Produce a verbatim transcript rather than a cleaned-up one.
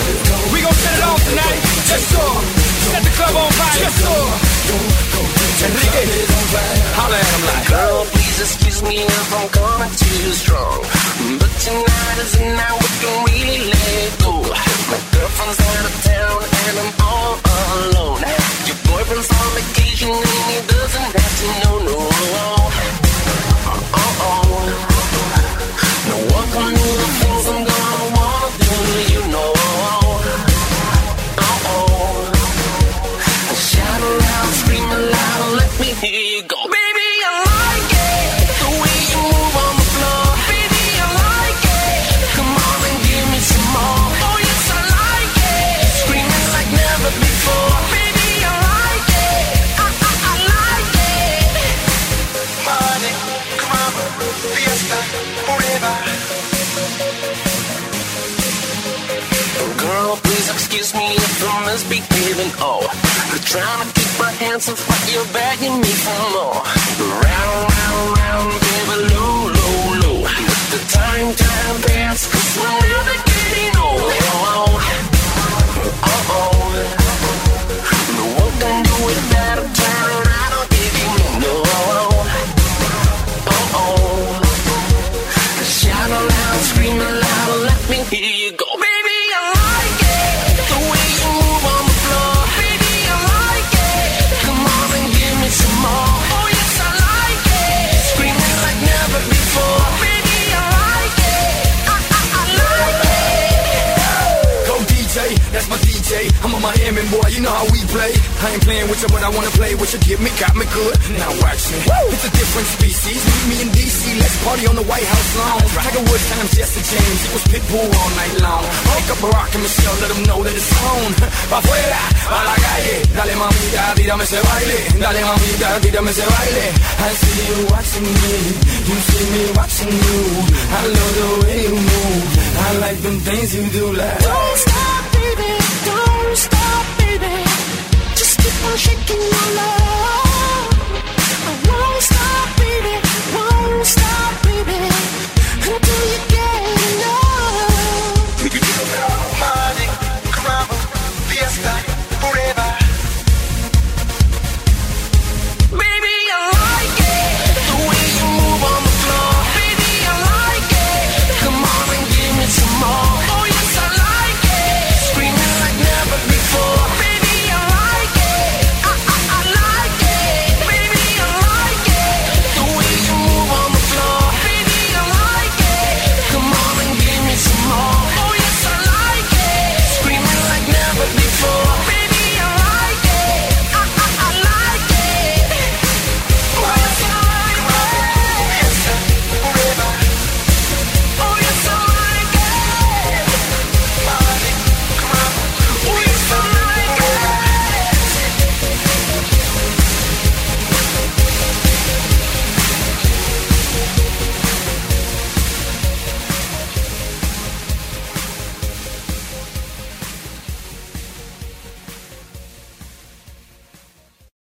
We gon' set it off tonight. Yes, sir. Set the club on fire. Yes, sir. Enrique, holla at him like, girl, please excuse me if I'm coming too strong, but tonight is the night we can really let go. My girlfriend's out of town and I'm all alone. Your boyfriend's on vacation and he doesn't have to know, no. Uh-oh. No one can do the things I'm gonna wanna do, you know. Uh-oh. Shout aloud, scream aloud, let me hear you go. Baby, I like it, the way you move on the floor. Baby, I like it, come on and give me some more. Oh yes, I like it, screaming like never before. Baby, I like it, I, I, I like it. Party, club, fiesta, forever. Girl, please excuse me if I'm misbehaving. Oh, I'm trying to keep my hands off, but you're begging me for more. Round, round, round, baby, low, low, low. Let the time, time pass, 'cause we're never getting old. Uh-oh. No one can do it better. Turn around, I'll give you no. Uh-oh. Shout aloud, scream aloud, let me hear you go. Baby, I like it, the way you move on the floor. Baby, I like it, come on and give me some more. Oh yes, I like it, screaming like never before. Baby, I like it, I, I, I like it. go D J, that's my D J. I'm a Miami boy, you know how we play. I ain't playing with you, but I wanna play with you. Get me, got me good. Now watch me. Woo! It's a different species. Meet me in D C, let's party on the White House lawn. Tiger Woods times Jesse James, it was Pitbull all night long. Wake up Barack and Michelle, let them know that it's on. Pa' afuera, a la calle. Dale mamita, tírame ese baile. Dale mamita, tírame ese baile. I see you watching me, you see me watching you. I love the way you move, I like them things you do like. Don't stop, baby, don't stop, baby. Just keep on shaking your love.